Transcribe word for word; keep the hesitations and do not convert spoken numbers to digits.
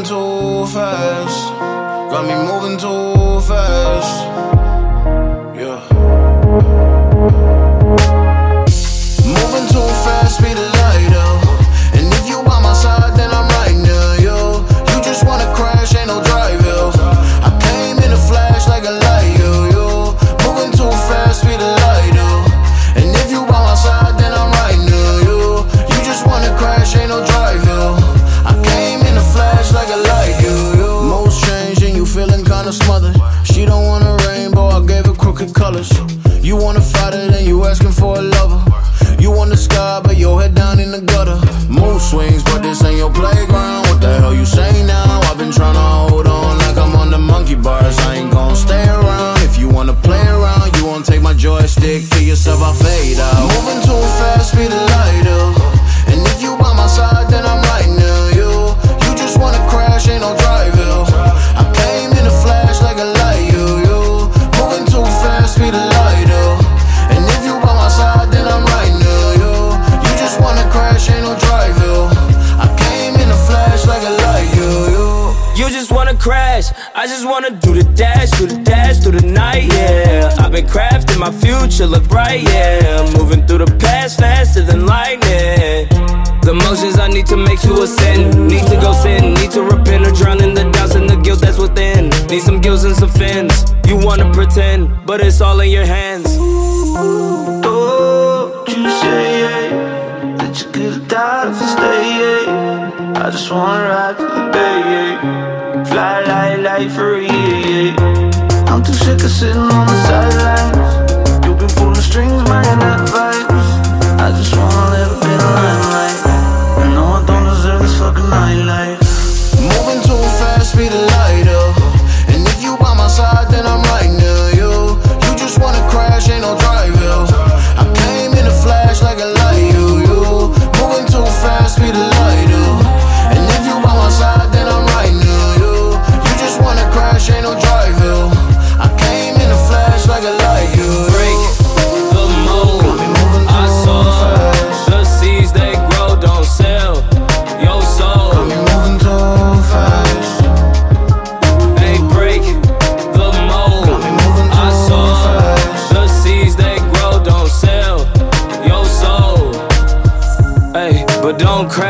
too fast. Got me moving too fast. Yeah. Moving too fast, speed of light up. And if you by my side, then I'm right near you. You just wanna crash, ain't no drive, yo. I came in a flash like a light, yo, yo. Moving too fast, speed of light up. And if you by my side, then I'm right near you. You just wanna crash, ain't no drive, yo. I came in a flash like a light, yo, yo. Most changed and you feeling kinda smothered. She don't want a rainbow, I gave her crooked colors. You wanna fight it and you asking for a lover. You want the sky, but your head down in the gutter. Mood swings, but this ain't your playground. What the hell you say now? I've been tryna hold on like I'm on the monkey bars. I ain't gon' stay around. If you wanna play around, you won't take my joystick. To yourself, I'll fade out. Moving too fast, speed of light up. And if you by my side, then I'm right near you. You just wanna crash, ain't no drive, yo. I came in a flash like a light, yo, yo. Moving too fast, speed of light up. And if you by my side, then I'm right near you. You just wanna crash, ain't no drive, yo. I came in a flash like a light, yo, yo. You just wanna crash, I just wanna do the dash, do the dash through the night, yeah. I've been crafting my future look bright, yeah. Moving through the past faster than lightning. The motions I need to make to ascend. Need to go sin, need to repent or drown in the doubts and the guilt that's within. Need some gills and some fins. You wanna pretend, but it's all in your hands. Oh, you say yeah, that you could die if you stay, yeah. I just wanna ride through the day, yeah. Fly like light for a year, yeah. I'm too sick of sitting on the sidelines. You've been pulling strings, marionette vibes. I just want a little bit of limelight. I know I don't deserve this fucking nightlife. Moving too fast, speed of light up. And if you by my side, then I'm right near you. You just wanna crash, ain't no drive, yo. I came in a flash like a light, yo, yo. Moving too fast, speed of light up. And if you by my side, then I'm right near you. You just wanna crash, ain't no drive, yo. I came in a flash like a light, yo, yo. Break the mold, I saw the seeds they grow don't sell your soul. Got me moving too fast. They break the mold, Got me moving too I saw fast. the seeds they grow don't sell your soul. Hey, but don't crash.